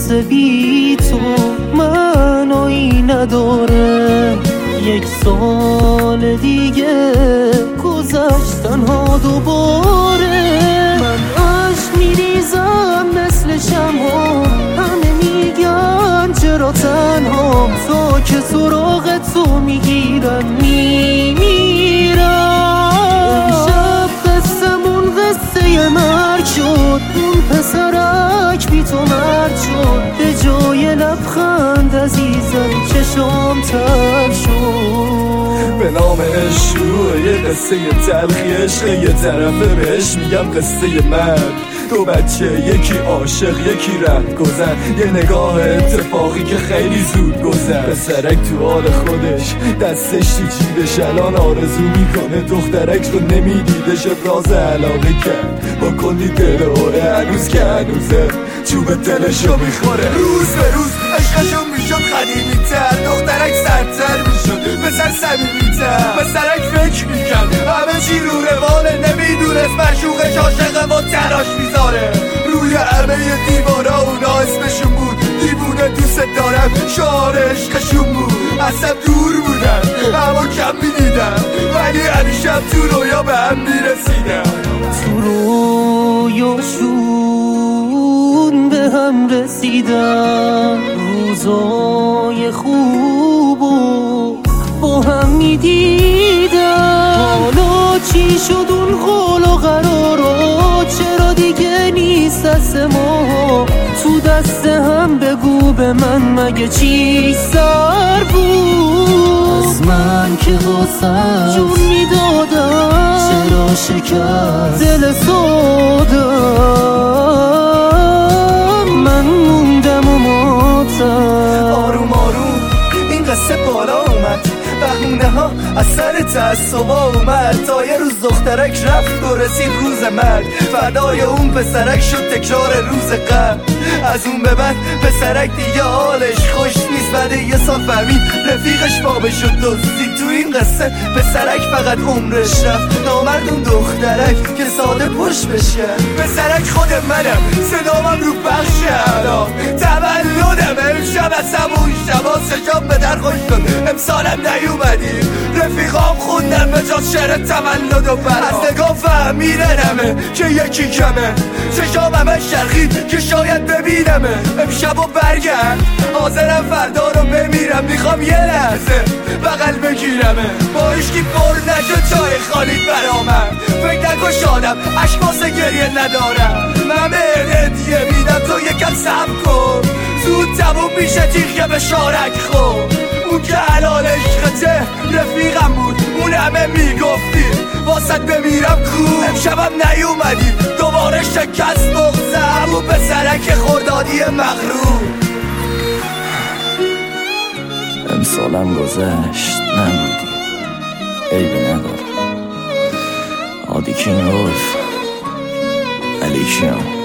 لحظه بی تو معنایی نداره. 1 سال دیگه گذشت تنها دوباره. من عشق میریزم مثل شمع، همه میگن چرا تنها، تا که سراغ تو میگیرن میمیرم. امشب قصه‌مون قصه مرگ شد، اون پسرک بی تو مرد شد. به جای لبخند عزیزم چشام تر شد. به نام عشق شروع یه قصه تلخی عشق، یه طرفه بهش میگم قصه مرگ. 2 بچه، یکی عاشق یکی رهگذر، یه نگاه اتفاقی که خیلی زود گذر. پسرک تو حال خودش دستش تو جیبش، الان آرزو میکنه دخترک رو نمیدیده. شد راز علاقه کرد با کلی دل اوره، هنوز که هنوزه چوب دلشو میخوره. روز به روز عشقشون میشد خدیمی تر، دخترک سردتر میشد پسر صمیمی‌تر. پسرک فکر میکرد همه چی رو روانه، نمیدونست معشوقش عاشقه و تراش میذاره. روی همه دیوارا اونا اسمشون بود، دیوونه دوست دارم شعار عشقشون بود. اصلا دور بودن اما کم میدیدن، ولی همیشه تو رویا به هم میرسیدن. تو رویاشون به هم رسیدن، روزای خوبو با هم میدیدن. حالا چی شد اون قول و قرارا، چرا دیگه نیست دست ما؟ تو دست هم بگو به من مگه چی سر بود؟ از من که واسه جون میدادم چرا شکست دل سادم؟ من موندم و ماتم. آروم آروم این قصه بالا اومد، بهونه ها از سر تعصبا اومد. تا یه روز دخترک رفت و رسید روز مرگ، فدای اون پسرک شد تکرار روز قبل. از اون به بعد پسرک دیگه حالش خوش نیست، بعد یه سال فهمید رفیقش بابه شد دزدی. تو این قصه پسرک فقط عمرش رفت، نامرد اون دخترک که ساده پشت بشه. پسرک خود منم، صدامم رو بخش اعلا، تولدم امشب از همون شبا سشام به در خوش شد. امسالم نیومدی رفیقام خوندن به جاز شعر تولد و بر. از نگاه فهمیدنمه که یکی کمه، چشام همه شرخید که شاید ببینمه. امشب و برگرد حاضرم فردا رو بمیرم، میخوام یه لحظه بغل بگیرمه. با عشقی پر نشد جای خالی برامم، فکر نکن شادم عشق واسه گریه ندارم. من به هدیه میدم تو یکم صبر کن، زود تموم میشه تیغ به شارک خون. اون که حلال عشقته رفیقم بود، اون همه میگفتی واسط بمیرم کو. امشبم نیومدی دوباره شکست بغزم، اون پسرک خردادی مغرور. امسالم گذشت نبودی عیبی نداره، عادی کین عرف علیکیم.